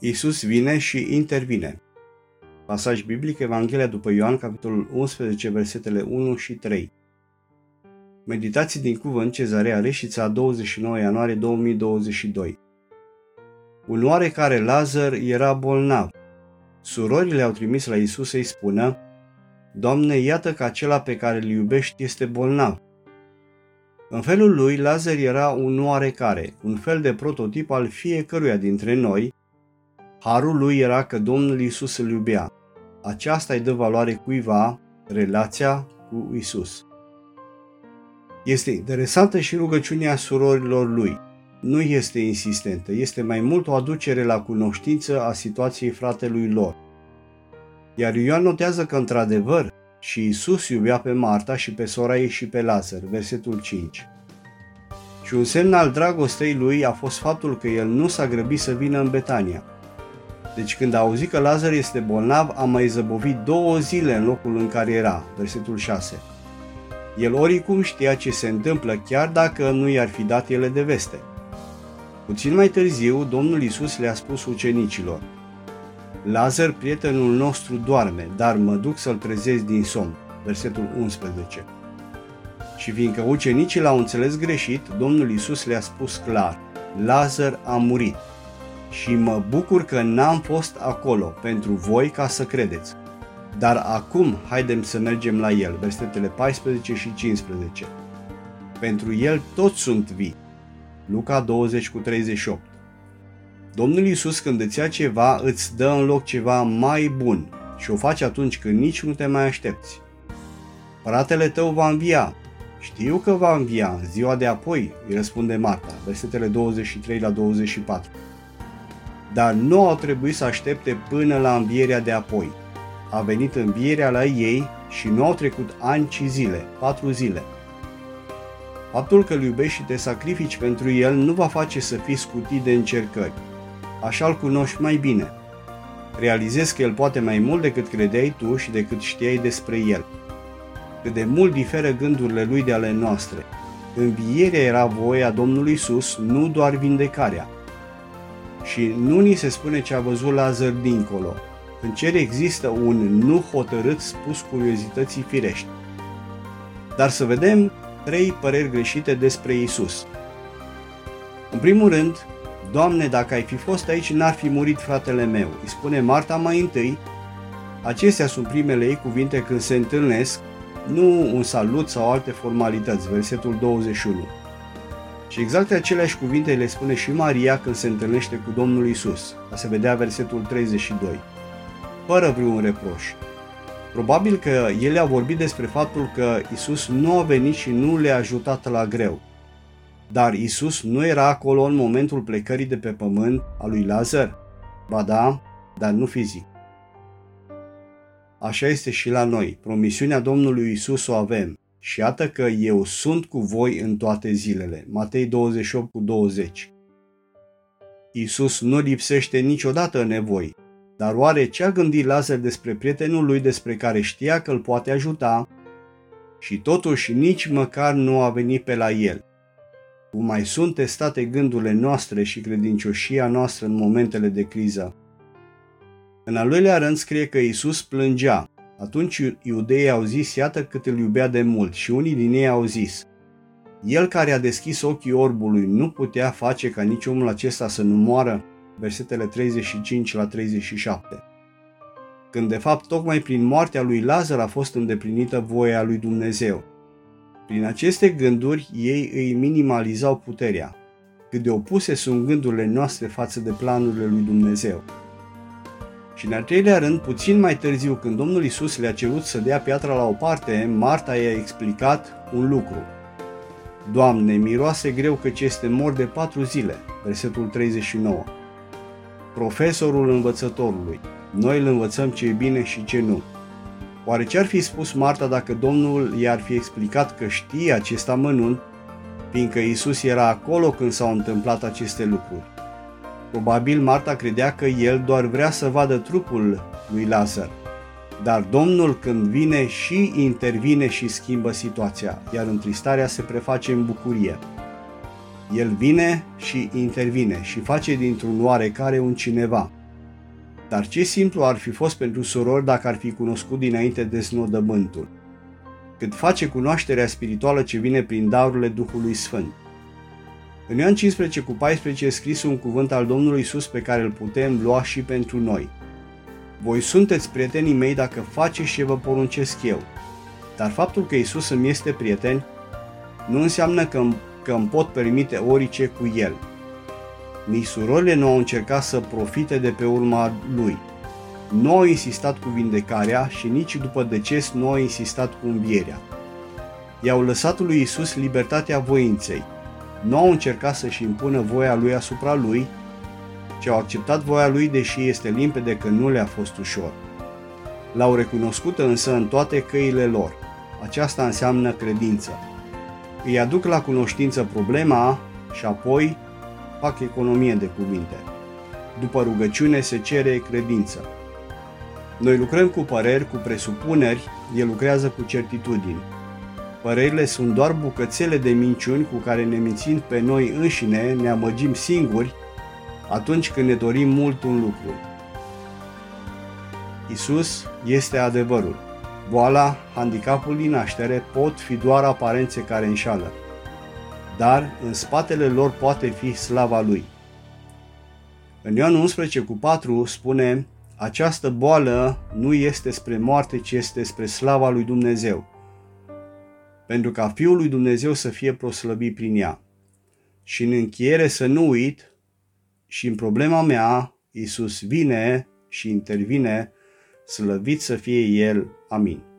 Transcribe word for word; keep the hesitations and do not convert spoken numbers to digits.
Iisus vine și intervine. Pasaj biblic, Evanghelia după Ioan, capitolul unsprezece, versetele unu și trei. Meditații din cuvânt, Cezarea Reșița, douăzeci și nouă ianuarie două mii douăzeci și doi. Un oarecare Lazar era bolnav. Surorile au trimis la Iisus să-i spună: Doamne, iată că acela pe care îl iubești este bolnav. În felul lui, Lazar era un oarecare, un fel de prototip al fiecăruia dintre noi. Harul lui era că Domnul Iisus îl iubea. Aceasta îi dă valoare cuiva, relația cu Iisus. Este interesantă și rugăciunea surorilor lui. Nu este insistentă, este mai mult o aducere la cunoștință a situației fratelui lor. Iar Ioan notează că într-adevăr și Iisus iubea pe Marta și pe sora ei și pe Lazar, versetul cinci. Și un semn al dragostei lui a fost faptul că el nu s-a grăbit să vină în Betania. Deci când a auzit că Lazar este bolnav, a mai zăbovit două zile în locul în care era, versetul șase. El oricum știa ce se întâmplă, chiar dacă nu i-ar fi dat ele de veste. Puțin mai târziu, Domnul Iisus le-a spus ucenicilor: Lazar, prietenul nostru, doarme, dar mă duc să-l trezesc din somn, versetul unsprezece. Și fiindcă ucenicii l-au înțeles greșit, Domnul Iisus le-a spus clar: Lazar a murit. Și mă bucur că n-am fost acolo pentru voi ca să credeți. Dar acum haidem să mergem la el, versetele paisprezece și cincisprezece. Pentru el toți sunt vii. Luca douăzeci cu treizeci și opt. Domnul Iisus, când îți ia ceva, îți dă în loc ceva mai bun și o faci atunci când nici nu te mai aștepți. Fratele tău va învia. Știu că va învia în ziua de apoi, îi răspunde Marta, versetele douăzeci și trei la douăzeci și patru. Dar nu au trebuit să aștepte până la învierea de apoi. A venit învierea la ei și nu au trecut ani, ci zile, patru zile. Faptul că îl iubești și te sacrifici pentru el nu va face să fii scutit de încercări. Așa îl cunoști mai bine. Realizezi că el poate mai mult decât credeai tu și decât știai despre el. Cât de mult diferă gândurile lui de ale noastre. Învierea era voia Domnului Iisus, nu doar vindecarea. Și nu ni se spune ce a văzut Lazar dincolo. În cer există un nu hotărât spus curiozității firești. Dar să vedem trei păreri greșite despre Iisus. În primul rând, Doamne, dacă ai fi fost aici, n-ar fi murit fratele meu, îi spune Marta mai întâi. Acestea sunt primele ei cuvinte când se întâlnesc, nu un salut sau alte formalități, versetul douăzeci și unu. Și exact aceleași cuvinte le spune și Maria când se întâlnește cu Domnul Iisus, a se vedea versetul treizeci și doi, fără vreun reproș. Probabil că ele au vorbit despre faptul că Iisus nu a venit și nu le-a ajutat la greu. Dar Iisus nu era acolo în momentul plecării de pe pământ a lui Lazar? Ba da, dar nu fizic. Așa este și la noi. Promisiunea Domnului Iisus o avem. Și iată că eu sunt cu voi în toate zilele. Matei douăzeci și opt cu douăzeci. Iisus nu lipsește niciodată în nevoi. Dar oare ce a gândit Lazar despre prietenul lui despre care știa că îl poate ajuta și totuși nici măcar nu a venit pe la el? Cum mai sunt testate gândurile noastre și credincioșia noastră în momentele de criză? În al doilea rând scrie că Iisus plângea. Atunci iudeii au zis: iată cât îl iubea de mult, și unii din ei au zis: el care a deschis ochii orbului nu putea face ca nici omul acesta să nu moară? Versetele treizeci și cinci la treizeci și șapte. Când de fapt tocmai prin moartea lui Lazar a fost îndeplinită voia lui Dumnezeu. Prin aceste gânduri ei îi minimalizau puterea. Cât de opuse sunt gândurile noastre față de planurile lui Dumnezeu. Și în al treilea rând, puțin mai târziu, când Domnul Iisus le-a cerut să dea piatra la o parte, Marta i-a explicat un lucru. Doamne, miroase greu căci este mort de patru zile, versetul treizeci și nouă. Profesorul învățătorului. Noi îl învățăm ce e bine și ce nu. Oare ce ar fi spus Marta dacă Domnul i-ar fi explicat că știe acest amănunt, fiindcă Iisus era acolo când s-au întâmplat aceste lucruri? Probabil Marta credea că el doar vrea să vadă trupul lui Lazar. Dar Domnul, când vine, și intervine și schimbă situația, iar întristarea se preface în bucurie. El vine și intervine și face dintr-un oarecare un cineva. Dar ce simplu ar fi fost pentru surori dacă ar fi cunoscut dinainte deznodământul, cât face cunoașterea spirituală ce vine prin darurile Duhului Sfânt. În Ioan cincisprezece cu paisprezece e scris un cuvânt al Domnului Iisus pe care îl putem lua și pentru noi. Voi sunteți prietenii mei dacă faceți ce vă poruncesc eu. Dar faptul că Iisus îmi este prieten nu înseamnă că îmi, că îmi pot permite orice cu El. Nici surorile nu au încercat să profite de pe urma Lui. Nu au insistat cu vindecarea și nici după deces nu au insistat cu învierea. I-au lăsat lui Iisus libertatea voinței. Nu au încercat să-și impună voia Lui asupra Lui, ci au acceptat voia Lui, deși este limpede că nu le-a fost ușor. L-au recunoscut însă în toate căile lor. Aceasta înseamnă credință. Îi aduc la cunoștință problema și apoi fac economie de cuvinte. După rugăciune se cere credință. Noi lucrăm cu păreri, cu presupuneri, El lucrează cu certitudini. Părerile sunt doar bucățele de minciuni cu care, ne mințind pe noi înșine, ne amăgim singuri atunci când ne dorim mult un lucru. Iisus este adevărul. Boala, handicapul din naștere pot fi doar aparențe care înșală, dar în spatele lor poate fi slava Lui. În Ioan unsprezece cu patru spune: această boală nu este spre moarte, ci este spre slava lui Dumnezeu, pentru ca Fiul lui Dumnezeu să fie proslăvit prin ea. Și în încheiere să nu uit, și în problema mea, Iisus vine și intervine, slăvit să fie El. Amin.